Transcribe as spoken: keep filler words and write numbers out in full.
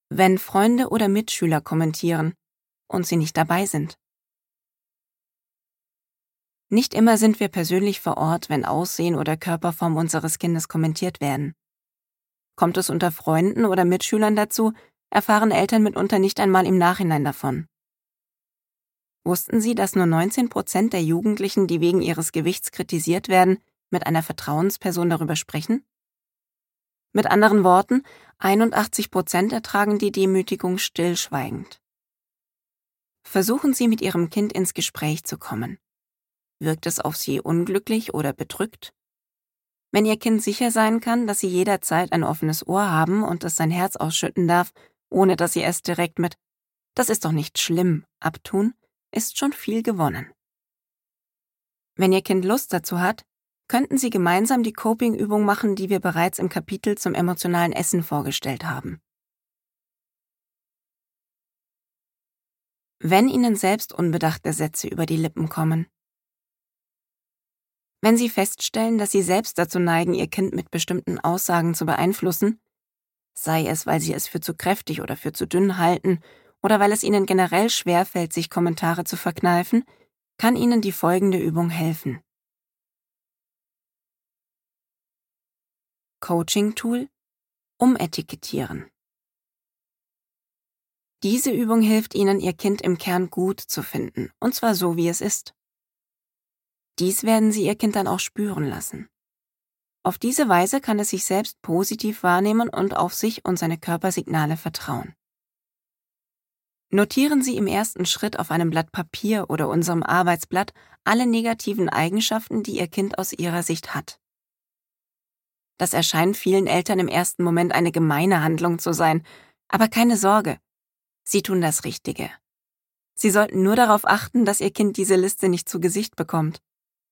Wenn Freunde oder Mitschüler kommentieren und sie nicht dabei sind. Nicht immer sind wir persönlich vor Ort, wenn Aussehen oder Körperform unseres Kindes kommentiert werden. Kommt es unter Freunden oder Mitschülern dazu, erfahren Eltern mitunter nicht einmal im Nachhinein davon. Wussten Sie, dass nur neunzehn Prozent der Jugendlichen, die wegen ihres Gewichts kritisiert werden, mit einer Vertrauensperson darüber sprechen? Mit anderen Worten, einundachtzig Prozent ertragen die Demütigung stillschweigend. Versuchen Sie, mit Ihrem Kind ins Gespräch zu kommen. Wirkt es auf Sie unglücklich oder bedrückt? Wenn Ihr Kind sicher sein kann, dass Sie jederzeit ein offenes Ohr haben und es sein Herz ausschütten darf, ohne dass Sie es direkt mit „Das ist doch nicht schlimm" abtun, ist schon viel gewonnen. Wenn Ihr Kind Lust dazu hat, könnten Sie gemeinsam die Coping-Übung machen, die wir bereits im Kapitel zum emotionalen Essen vorgestellt haben. Wenn Ihnen selbst unbedachte Sätze über die Lippen kommen. Wenn Sie feststellen, dass Sie selbst dazu neigen, Ihr Kind mit bestimmten Aussagen zu beeinflussen, sei es, weil Sie es für zu kräftig oder für zu dünn halten oder weil es Ihnen generell schwerfällt, sich Kommentare zu verkneifen, kann Ihnen die folgende Übung helfen. Coaching-Tool: Umetikettieren. Diese Übung hilft Ihnen, Ihr Kind im Kern gut zu finden, und zwar so, wie es ist. Dies werden Sie Ihr Kind dann auch spüren lassen. Auf diese Weise kann es sich selbst positiv wahrnehmen und auf sich und seine Körpersignale vertrauen. Notieren Sie im ersten Schritt auf einem Blatt Papier oder unserem Arbeitsblatt alle negativen Eigenschaften, die Ihr Kind aus Ihrer Sicht hat. Das erscheint vielen Eltern im ersten Moment eine gemeine Handlung zu sein, aber keine Sorge, Sie tun das Richtige. Sie sollten nur darauf achten, dass Ihr Kind diese Liste nicht zu Gesicht bekommt.